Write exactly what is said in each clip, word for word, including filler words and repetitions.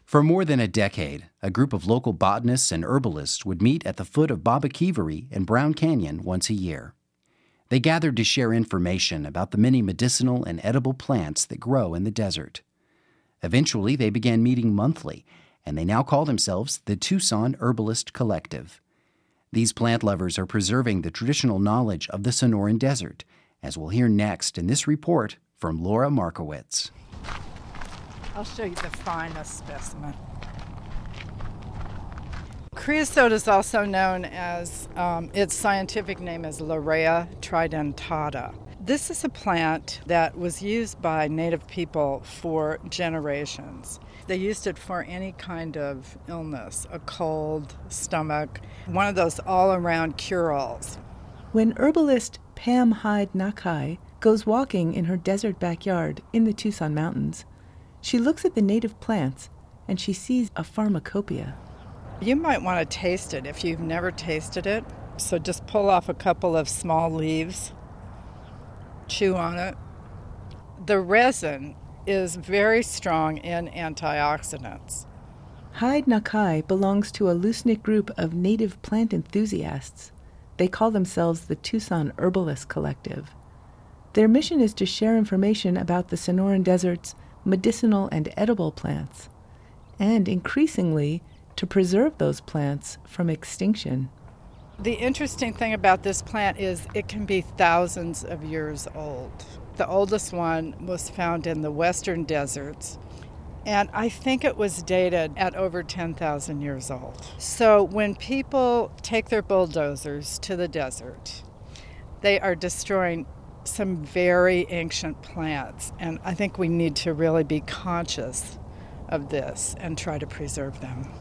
For more than a decade, a group of local botanists and herbalists would meet at the foot of Baba Kivari in Brown Canyon once a year. They gathered to share information about the many medicinal and edible plants that grow in the desert. Eventually, they began meeting monthly, and they now call themselves the Tucson Herbalist Collective. These plant lovers are preserving the traditional knowledge of the Sonoran Desert, as we'll hear next in this report from Laura Markowitz. I'll show you the finest specimen. Creosote is also known as, um, its scientific name is Larrea tridentata. This is a plant that was used by native people for generations. They used it for any kind of illness, a cold, stomach, one of those all-around cure-alls. When herbalist Pam Hyde Nakai goes walking in her desert backyard in the Tucson Mountains, she looks at the native plants and she sees a pharmacopoeia. You might want to taste it if you've never tasted it. So just pull off a couple of small leaves, chew on it. The resin is very strong in antioxidants. Hyde Nakai belongs to a loose-knit group of native plant enthusiasts. They call themselves the Tucson Herbalist Collective. Their mission is to share information about the Sonoran Desert's medicinal and edible plants, and increasingly to preserve those plants from extinction. The interesting thing about this plant is it can be thousands of years old. The oldest one was found in the western deserts, and I think it was dated at over ten thousand years old. So when people take their bulldozers to the desert, they are destroying some very ancient plants, and I think we need to really be conscious of this and try to preserve them.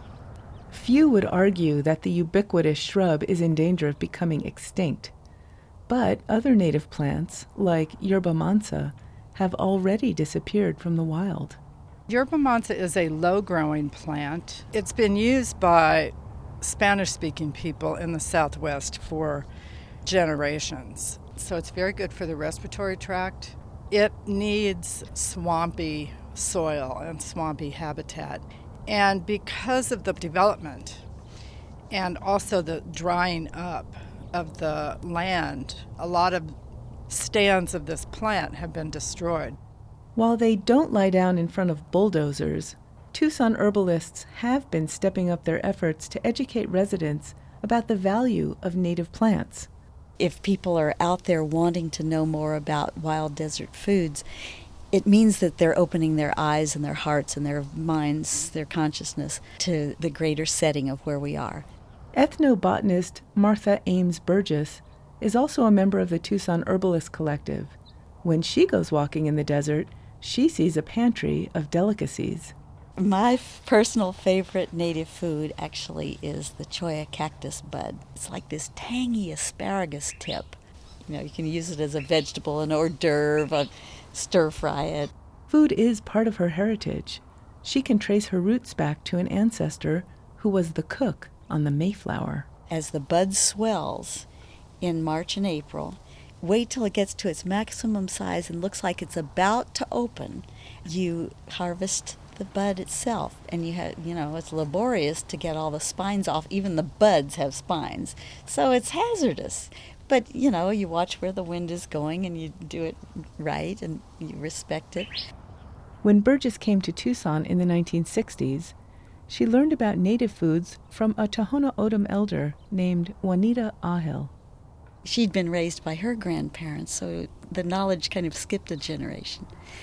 Few would argue that the ubiquitous shrub is in danger of becoming extinct, but other native plants, like yerba mansa, have already disappeared from the wild. Yerba mansa is a low-growing plant. It's been used by Spanish-speaking people in the Southwest for generations. So it's very good for the respiratory tract. It needs swampy soil and swampy habitat. And because of the development and also the drying up of the land, a lot of stands of this plant have been destroyed. While they don't lie down in front of bulldozers, Tucson herbalists have been stepping up their efforts to educate residents about the value of native plants. If people are out there wanting to know more about wild desert foods, it means that they're opening their eyes and their hearts and their minds, their consciousness, to the greater setting of where we are. Ethnobotanist Martha Ames Burgess is also a member of the Tucson Herbalist Collective. When she goes walking in the desert, she sees a pantry of delicacies. My f- personal favorite native food actually is the cholla cactus bud. It's like this tangy asparagus tip. You know, you can use it as a vegetable, an hors d'oeuvre, stir fry it. Food is part of her heritage. She can trace her roots back to an ancestor who was the cook on the Mayflower. As the bud swells in March and April, wait till it gets to its maximum size and looks like it's about to open. You harvest the bud itself, and you have, you know, it's laborious to get all the spines off. Even the buds have spines, so it's hazardous. But, you know, you watch where the wind is going and you do it right and you respect it. When Burgess came to Tucson in the nineteen sixties, she learned about native foods from a Tohono O'odham elder named Juanita Ahel. She'd been raised by her grandparents, so the knowledge kind of skipped a generation.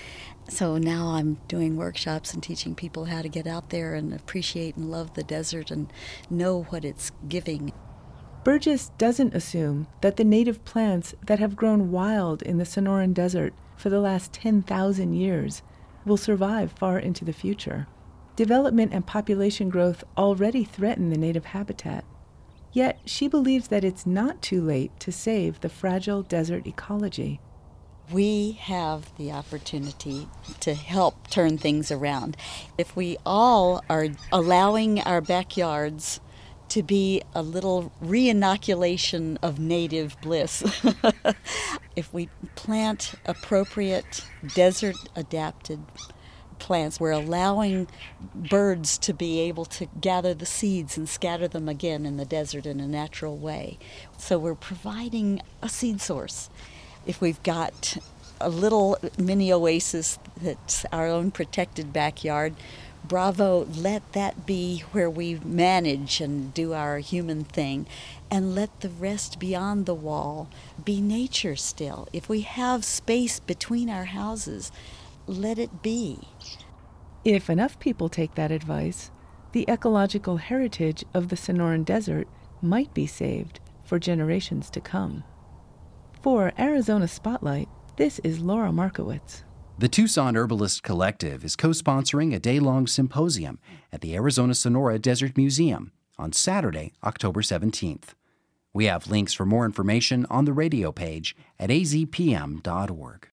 So now I'm doing workshops and teaching people how to get out there and appreciate and love the desert and know what it's giving. Burgess doesn't assume that the native plants that have grown wild in the Sonoran Desert for the last ten thousand years will survive far into the future. Development and population growth already threaten the native habitat. Yet she believes that it's not too late to save the fragile desert ecology. We have the opportunity to help turn things around. If we all are allowing our backyards to be a little re-inoculation of native bliss. If we plant appropriate desert-adapted plants. We're allowing birds to be able to gather the seeds and scatter them again in the desert in a natural way. So we're providing a seed source. If we've got a little mini oasis that's our own protected backyard, bravo, let that be where we manage and do our human thing, and let the rest beyond the wall be nature still. If we have space between our houses, let it be. If enough people take that advice, the ecological heritage of the Sonoran Desert might be saved for generations to come. For Arizona Spotlight, this is Laura Markowitz. The Tucson Herbalist Collective is co-sponsoring a day-long symposium at the Arizona Sonora Desert Museum on Saturday, October seventeenth. We have links for more information on the radio page at a z p m dot org.